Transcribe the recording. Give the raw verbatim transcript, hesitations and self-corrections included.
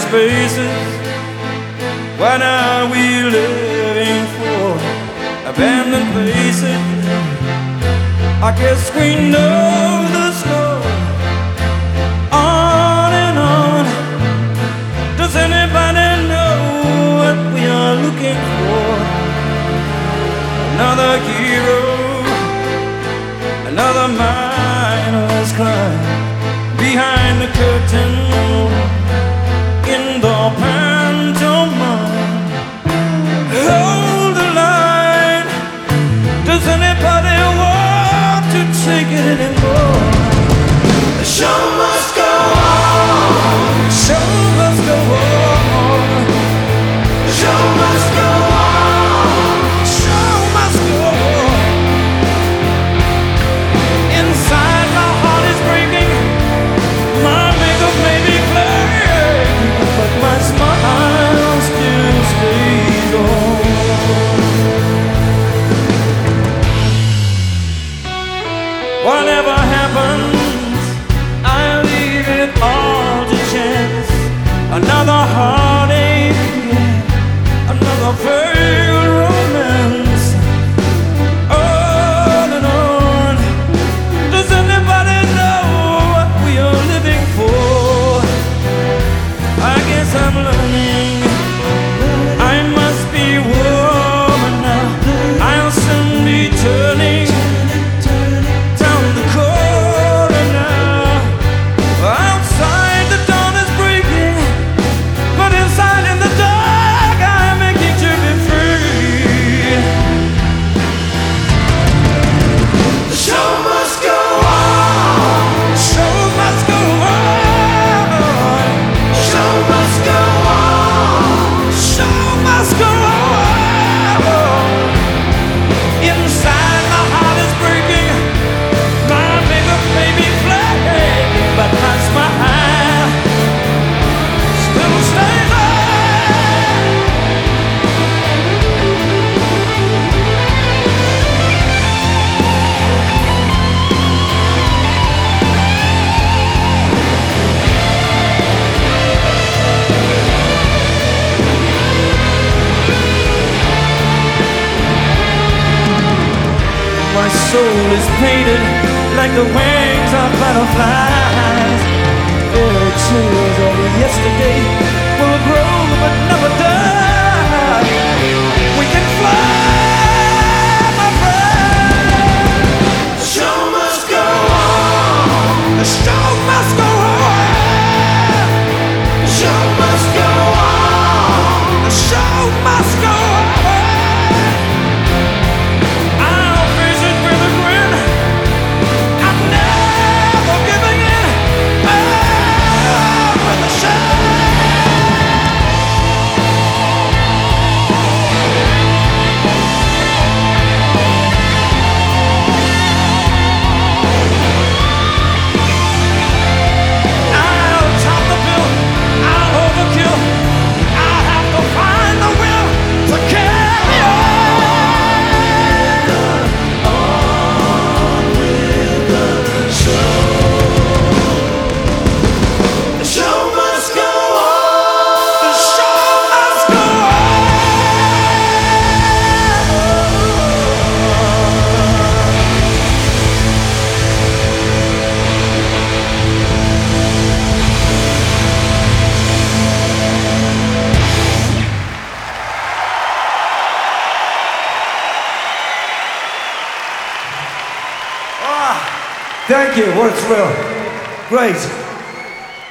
faces. What are we living for? Abandoned places. I guess we know the score. On and on. Does anybody know what we are looking for? Another hero, another miner's cry behind the curtain in the pantomime. Hold the line. Does anybody want to take it anymore? The show must go on. The show must go on. The show must go on. The show must go on. Inside my heart is breaking. My makeup may be flaring, but my smile still stays on. Whatever happens, I leave it all to chance. Another heartache, another failed romance. On and on. Does anybody know what we are living for? I guess I'm learning. I must be woman now. I'll soon be turning down the corner now. Outside the dawn is breaking, but inside in the dark I'm aching to be free. The show must go on. The show must go on. The show must go on. The show must go on. Inside my heart is breaking. My makeup may be flaking, but my smile still stays on. My soul is painted like the wings of butterflies. Fairy tales of yesterday will grow but never die. We can fly, my friend. The show must go on. The show must go on. The show must go on. The show must go on. I'll face it with a grin. I'm never giving in. Oh, with the show. I'll top the bill. I'll overkill. I'll have to find the will to carry on with the show. The show must go on. The show must go Thank you. What a thrill. Great.